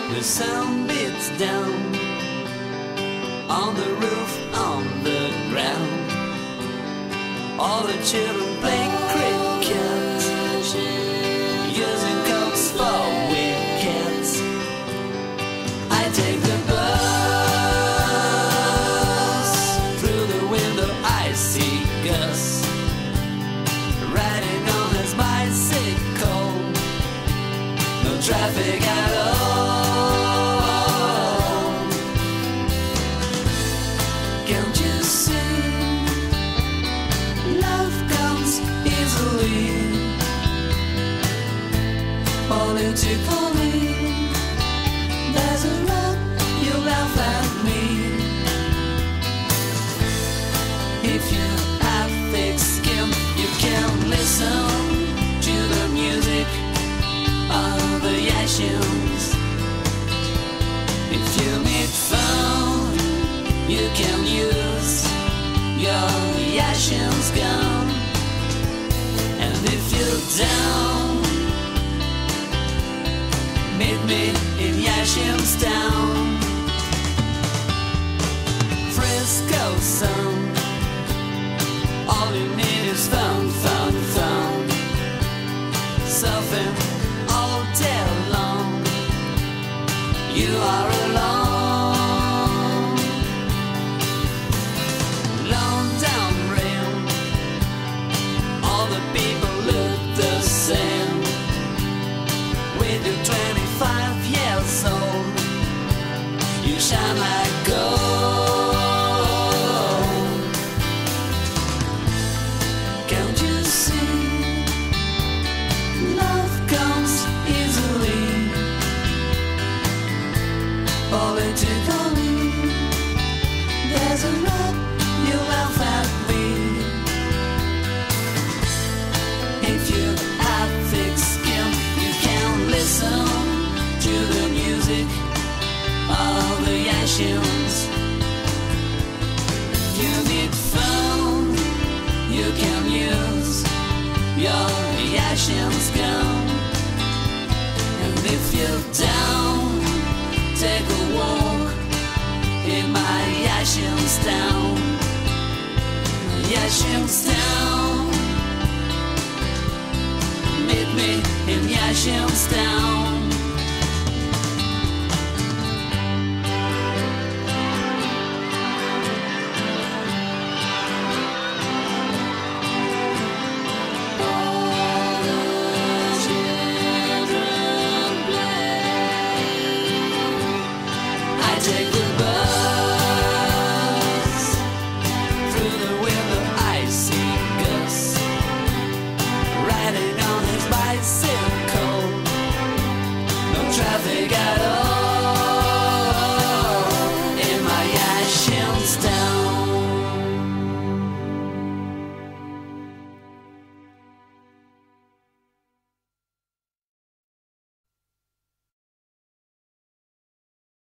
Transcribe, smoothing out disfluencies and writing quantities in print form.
The sun beats down on the roof, on the ground. All the children play cricket, using cokes for wickets. I take the bus. Through the window I see Gus riding on his bicycle. No traffic at all. Can't you see? Love comes easily, politically. There's a rock, you laugh at me. If you have thick skin, you can listen to the music of the Yashins. If you need fun, you can use your Yashins gun. And if you're down, meet me in Yashin's town. Frisco sun, all you need is fun, fun, fun. Surfing all day long, you are alone. Long down rail, all the people look the same. With you 25 years old, you shine like gold. Can't you see? Love comes easily, politically. There's a rock, you laugh at me. If you have thick skin, you can listen to the music of the Yashins. If you need fun, you can use your Yashin's gun. And if you're down, take a walk in my Yashin's town. Yashin's town. Meet me in Yashin's town.